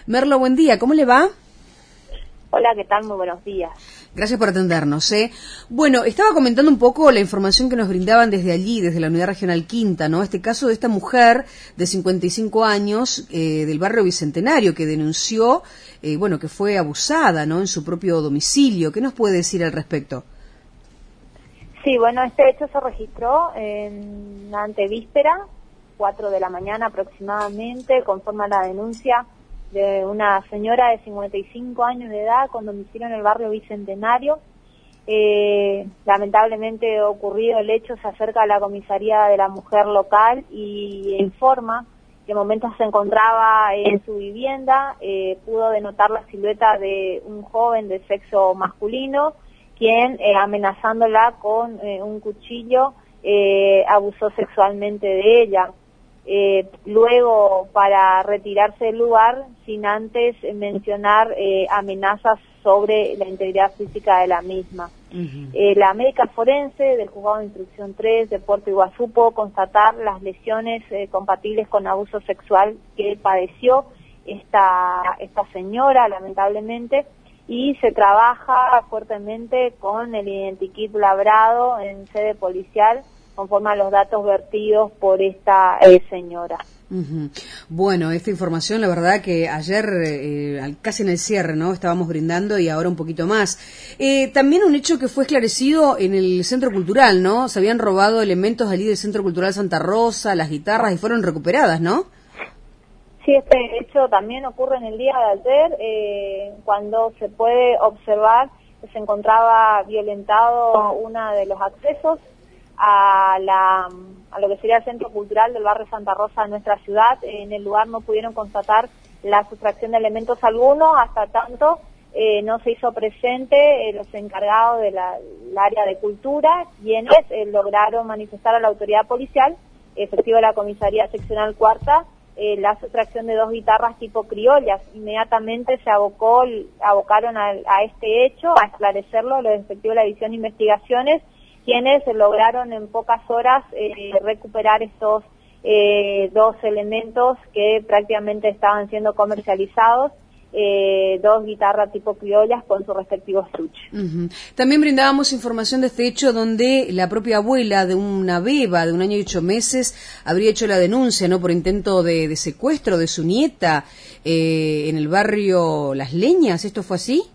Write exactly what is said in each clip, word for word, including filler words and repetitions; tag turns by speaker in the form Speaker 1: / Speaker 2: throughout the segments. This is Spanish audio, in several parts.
Speaker 1: Merlo, buen día, ¿cómo le va?
Speaker 2: Hola, ¿qué tal? Muy buenos días.
Speaker 1: Gracias por atendernos. ¿eh? Bueno, estaba comentando un poco la información que nos brindaban desde allí, desde la Unidad Regional Quinta, ¿no? Este caso de esta mujer de cincuenta y cinco años eh, del barrio Bicentenario que denunció, eh, bueno, que fue abusada, ¿no? En su propio domicilio. ¿Qué nos puede decir al respecto?
Speaker 2: Sí, bueno, este hecho se registró en la antevíspera, cuatro de la mañana aproximadamente, conforme a la denuncia de una señora de cincuenta y cinco años de edad con domicilio en el barrio Bicentenario. Eh, lamentablemente ocurrido el hecho, se acerca a la comisaría de la mujer local y informa que en momentos se encontraba en su vivienda, eh, pudo denotar la silueta de un joven de sexo masculino, quien eh, amenazándola con eh, un cuchillo eh, abusó sexualmente de ella. Eh, luego, para retirarse del lugar, sin antes eh, mencionar eh, amenazas sobre la integridad física de la misma. Uh-huh. Eh, la médica forense del Juzgado de Instrucción tres de Puerto Iguazú pudo constatar las lesiones eh, compatibles con abuso sexual que padeció esta, esta señora, lamentablemente, y se trabaja fuertemente con el identikit labrado en sede policial conforme a los datos vertidos por esta eh, señora.
Speaker 1: Uh-huh. Bueno, esta información, la verdad que ayer, eh, casi en el cierre, ¿no? Estábamos brindando y ahora un poquito más. Eh, también un hecho que fue esclarecido en el Centro Cultural, ¿no? Se habían robado elementos allí del Centro Cultural Santa Rosa, las guitarras, y fueron recuperadas, ¿no?
Speaker 2: Sí, este hecho también ocurre en el día de ayer, eh, cuando se puede observar que se encontraba violentado uno de los accesos a la a lo que sería el Centro Cultural del barrio Santa Rosa de nuestra ciudad. En el lugar no pudieron constatar la sustracción de elementos alguno, hasta tanto eh, no se hizo presente eh, los encargados del área de cultura, quienes eh, lograron manifestar a la autoridad policial, efectiva de la comisaría seccional cuarta, eh, la sustracción de dos guitarras tipo criollas. Inmediatamente se abocó, abocaron a, a este hecho, a esclarecerlo, los efectivos de la División de Investigaciones, quienes lograron en pocas horas eh, recuperar estos eh, dos elementos que prácticamente estaban siendo comercializados, eh, dos guitarras tipo criollas con su respectivo estuche.
Speaker 1: Uh-huh. También brindábamos información de este hecho donde la propia abuela de una beba de un año y ocho meses habría hecho la denuncia, ¿no?, por intento de, de secuestro de su nieta eh, en el barrio Las Leñas. ¿Esto fue así?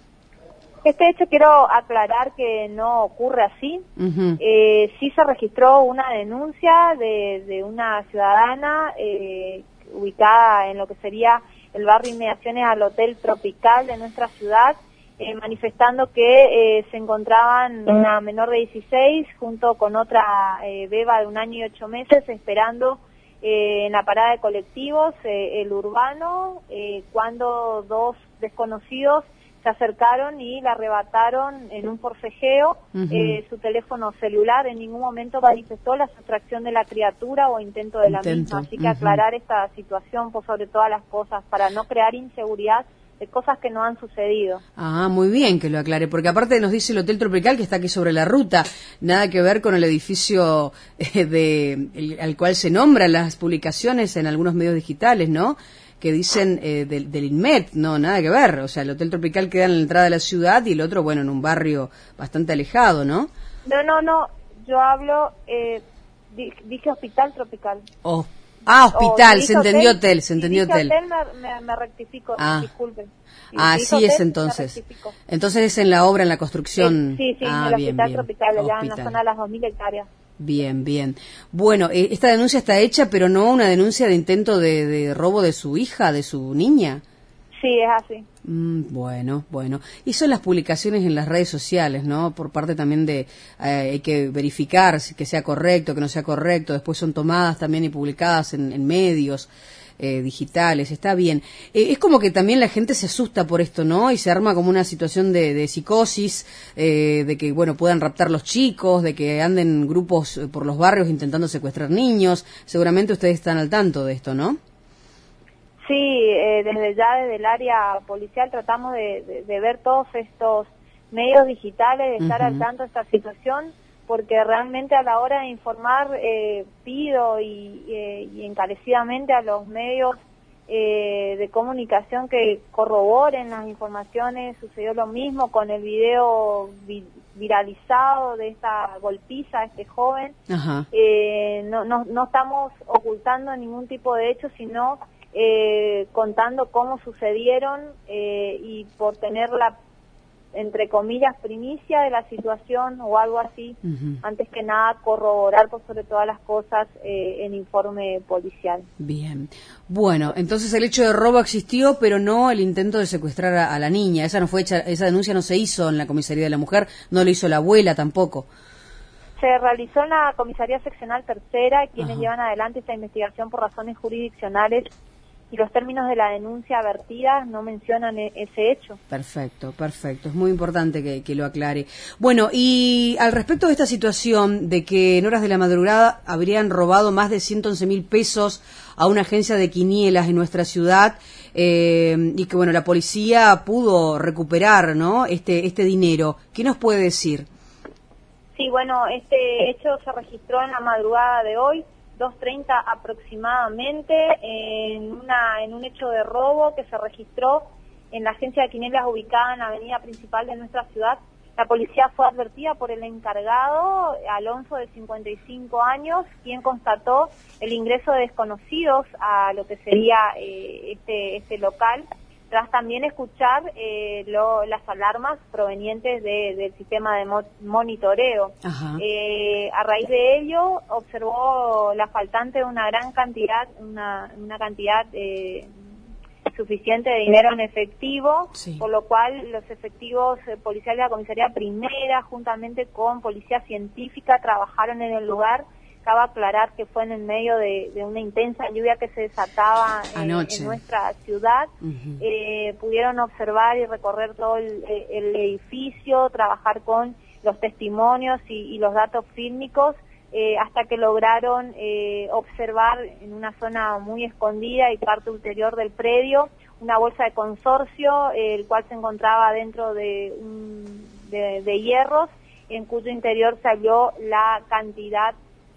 Speaker 2: Este hecho quiero aclarar que no ocurre así. Uh-huh. Eh, sí se registró una denuncia de, de una ciudadana eh, ubicada en lo que sería el barrio inmediaciones al Hotel Tropical de nuestra ciudad, eh, manifestando que eh, se encontraban una menor de dieciséis junto con otra eh, beba de un año y ocho meses esperando eh, en la parada de colectivos eh, el urbano, eh, cuando dos desconocidos se acercaron y la arrebataron en un forcejeo uh-huh. eh, su teléfono celular. En ningún momento manifestó la sustracción de la criatura o intento de la intento. misma. Así que uh-huh. aclarar esta situación por sobre todas las cosas, para no crear inseguridad de cosas que no han sucedido.
Speaker 1: Ah, muy bien que lo aclare, porque aparte nos dice el Hotel Tropical que está aquí sobre la ruta, nada que ver con el edificio eh, de el, al cual se nombran las publicaciones en algunos medios digitales, ¿no?, que dicen eh, del, del INMET, no, nada que ver. O sea, el Hotel Tropical queda en la entrada de la ciudad y el otro, bueno, en un barrio bastante alejado, ¿no?
Speaker 2: No, no, no, yo hablo, eh, dije Hospital Tropical.
Speaker 1: Oh. Ah, hospital, se entendió hotel,
Speaker 2: hotel
Speaker 1: se entendió
Speaker 2: si
Speaker 1: hotel.
Speaker 2: hotel me, me, me rectifico,
Speaker 1: ah.
Speaker 2: disculpen. Si
Speaker 1: ah, sí
Speaker 2: hotel,
Speaker 1: es entonces. Entonces es en la obra, en la construcción.
Speaker 2: Eh, sí, sí,
Speaker 1: ah,
Speaker 2: en el
Speaker 1: bien,
Speaker 2: Hospital
Speaker 1: bien.
Speaker 2: Tropical, allá
Speaker 1: hospital.
Speaker 2: en la zona de las dos mil hectáreas.
Speaker 1: Bien, bien. Bueno, eh, esta denuncia está hecha, pero no una denuncia de intento de, de robo de su hija, de su niña.
Speaker 2: Sí, es así.
Speaker 1: Mm, bueno, bueno. Y son las publicaciones en las redes sociales, ¿no? Por parte también de, eh, hay que verificar que sea correcto, que no sea correcto. Después son tomadas también y publicadas en, en medios eh, digitales. Está bien. Eh, es como que también la gente se asusta por esto, ¿no? Y se arma como una situación de, de psicosis, eh, de que, bueno, puedan raptar los chicos, de que anden grupos por los barrios intentando secuestrar niños. Seguramente ustedes están al tanto de esto, ¿no?
Speaker 2: Sí, eh, desde ya desde el área policial tratamos de, de, de ver todos estos medios digitales, de estar uh-huh. al tanto de esta situación, porque realmente a la hora de informar eh, pido y, y, y encarecidamente a los medios eh, de comunicación que corroboren las informaciones. Sucedió lo mismo con el video vi viralizado de esta golpiza a este joven.
Speaker 1: Ajá.
Speaker 2: Eh, no, no, no estamos ocultando ningún tipo de hecho, sino eh, contando cómo sucedieron eh, y por tener la, entre comillas, primicia de la situación o algo así, uh-huh. Antes que nada corroborar por sobre todas las cosas eh, el informe policial.
Speaker 1: Bien, bueno, entonces el hecho de robo existió, pero no el intento de secuestrar a, a la niña. Esa no fue hecha, esa denuncia no se hizo en la comisaría de la mujer, no lo hizo la abuela tampoco.
Speaker 2: Se realizó en la comisaría seccional tercera, quienes
Speaker 1: Ajá.
Speaker 2: llevan adelante esta investigación por razones jurisdiccionales. Y los términos de la denuncia vertida no mencionan e ese hecho.
Speaker 1: Perfecto, perfecto. Es muy importante que, que lo aclare. Bueno, y al respecto de esta situación de que en horas de la madrugada habrían robado más de ciento once mil pesos a una agencia de quinielas en nuestra ciudad, eh, y que, bueno, la policía pudo recuperar, ¿no?, este, este dinero. ¿Qué nos puede decir?
Speaker 2: Sí, bueno, este hecho se registró en la madrugada de hoy, dos treinta aproximadamente, en una en un hecho de robo que se registró en la agencia de quinielas ubicada en la avenida principal de nuestra ciudad. La policía fue advertida por el encargado, Alonso, de cincuenta y cinco años, quien constató el ingreso de desconocidos a lo que sería eh, este este local, tras también escuchar eh, lo, las alarmas provenientes de, del sistema de mo monitoreo. Eh, a raíz de ello, observó la faltante de una gran cantidad, una, una cantidad eh, suficiente de dinero en efectivo, sí. Por lo cual los efectivos eh, policiales de la comisaría primera, juntamente con policía científica, trabajaron en el lugar. Cabe aclarar que fue en el medio de, de una intensa lluvia que se desataba en, en nuestra ciudad. Uh-huh. eh, pudieron observar y recorrer todo el, el edificio, trabajar con los testimonios y, y los datos fílmicos, eh, hasta que lograron eh, observar en una zona muy escondida y parte ulterior del predio una bolsa de consorcio, eh, el cual se encontraba dentro de, un, de, de hierros, en cuyo interior salió la cantidad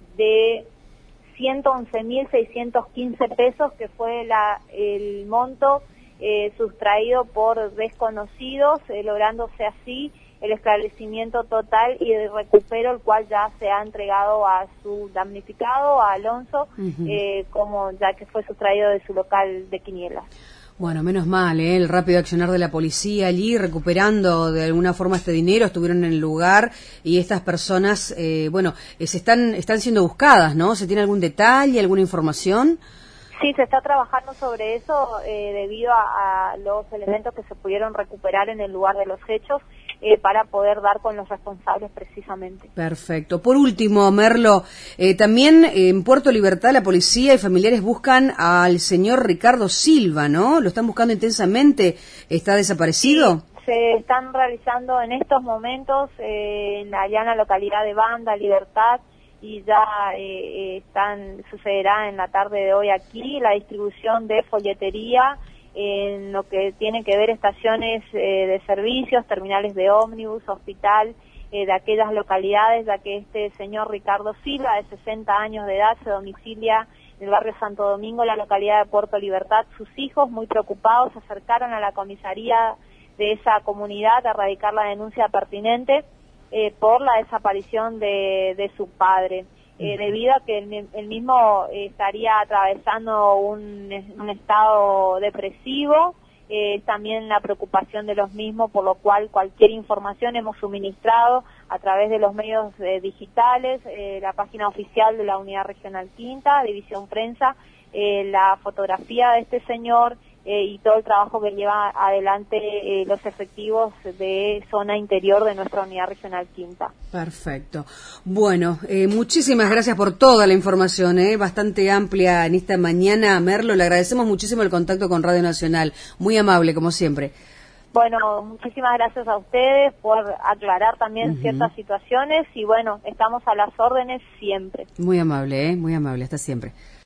Speaker 2: de ciento once mil seiscientos quince pesos, que fue la, el monto eh, sustraído por desconocidos, eh, lográndose así el esclarecimiento total y el recupero, el cual ya se ha entregado a su damnificado, a Alonso, uh-huh. eh, como ya que fue sustraído de su local de quinielas.
Speaker 1: Bueno, menos mal, ¿eh? El rápido accionar de la policía allí, recuperando de alguna forma este dinero, estuvieron en el lugar y estas personas, eh, bueno, eh, se están, están siendo buscadas, ¿no? ¿Se tiene algún detalle, alguna información?
Speaker 2: Sí, se está trabajando sobre eso eh, debido a, a los elementos que se pudieron recuperar en el lugar de los hechos, eh, para poder dar con los responsables precisamente.
Speaker 1: Perfecto. Por último, Merlo, eh, también en Puerto Libertad la policía y familiares buscan al señor Ricardo Silva, ¿no? ¿Lo están buscando intensamente? ¿Está desaparecido?
Speaker 2: Sí, se están realizando en estos momentos eh, en allá en la localidad de Banda, Libertad, y ya eh, están sucederá en la tarde de hoy aquí la distribución de folletería en lo que tiene que ver estaciones eh, de servicios, terminales de ómnibus, hospital, eh, de aquellas localidades, ya que este señor Ricardo Silva, de sesenta años de edad, se domicilia en el barrio Santo Domingo, la localidad de Puerto Libertad. Sus hijos, muy preocupados, se acercaron a la comisaría de esa comunidad a radicar la denuncia pertinente eh, por la desaparición de, de su padre. Eh, debido a que el, el mismo eh, estaría atravesando un, un estado depresivo, eh, también la preocupación de los mismos, por lo cual cualquier información hemos suministrado a través de los medios eh, digitales, eh, la página oficial de la Unidad Regional Quinta, División Prensa, eh, la fotografía de este señor, Eh, y todo el trabajo que lleva adelante eh, los efectivos de zona interior de nuestra Unidad Regional Quinta.
Speaker 1: Perfecto. Bueno, eh, muchísimas gracias por toda la información, eh, bastante amplia en esta mañana, Merlo. Le agradecemos muchísimo el contacto con Radio Nacional. Muy amable, como siempre.
Speaker 2: Bueno, muchísimas gracias a ustedes por aclarar también uh-huh. ciertas situaciones y bueno, estamos a las órdenes siempre.
Speaker 1: Muy amable, eh, muy amable. Hasta siempre.